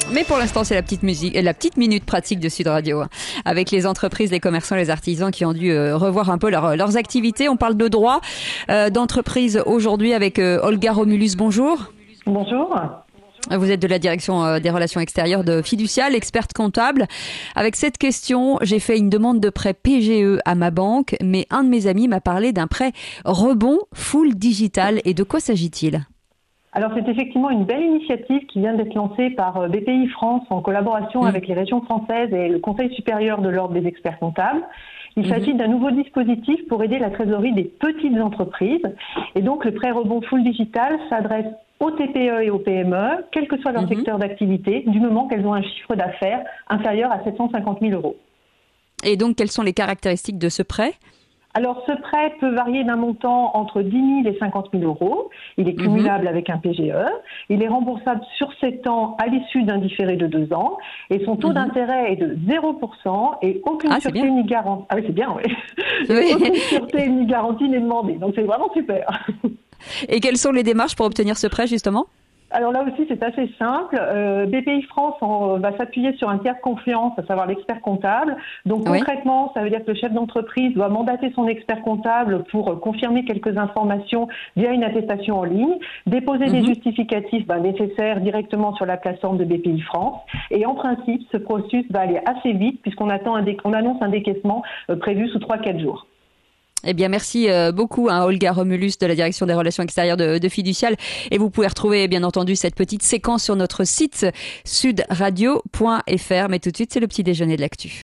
Mais pour l'instant, c'est la petite musique, la petite minute pratique de Sud Radio, avec les entreprises, les commerçants, les artisans qui ont dû revoir un peu leurs activités. On parle de droit d'entreprise aujourd'hui avec Olga Romulus. Bonjour. Bonjour. Vous êtes de la direction des relations extérieures de Fiducial, experte comptable. Avec cette question, j'ai fait une demande de prêt PGE à ma banque, mais un de mes amis m'a parlé d'un prêt rebond full digital. Et de quoi s'agit-il ? Alors c'est effectivement une belle initiative qui vient d'être lancée par BPI France en collaboration avec les régions françaises et le Conseil supérieur de l'ordre des experts comptables. Il s'agit d'un nouveau dispositif pour aider la trésorerie des petites entreprises. Et donc le prêt rebond full digital s'adresse aux TPE et aux PME, quel que soit leur secteur d'activité, du moment qu'elles ont un chiffre d'affaires inférieur à 750 000 euros. Et donc quelles sont les caractéristiques de ce prêt ? Alors, ce prêt peut varier d'un montant entre 10 000 et 50 000 euros. Il est cumulable avec un PGE. Il est remboursable sur 7 ans à l'issue d'un différé de 2 ans. Et son taux d'intérêt est de 0% et aucune sûreté ni garantie. Ah oui, c'est bien, oui. Aucune sûreté ni garantie n'est demandée. Donc, c'est vraiment super. Et quelles sont les démarches pour obtenir ce prêt, justement ? Alors là aussi, c'est assez simple. BPI France va s'appuyer sur un tiers de confiance, à savoir l'expert comptable. Donc concrètement, ça veut dire que le chef d'entreprise doit mandater son expert comptable pour confirmer quelques informations via une attestation en ligne, déposer des justificatifs nécessaires directement sur la plateforme de BPI France. Et en principe, ce processus va aller assez vite puisqu'on annonce un décaissement prévu sous 3-4 jours. Eh bien, merci beaucoup Olga Romulus de la direction des relations extérieures de Fiducial. Et vous pouvez retrouver, bien entendu, cette petite séquence sur notre site sudradio.fr. Mais tout de suite, c'est le petit déjeuner de l'actu.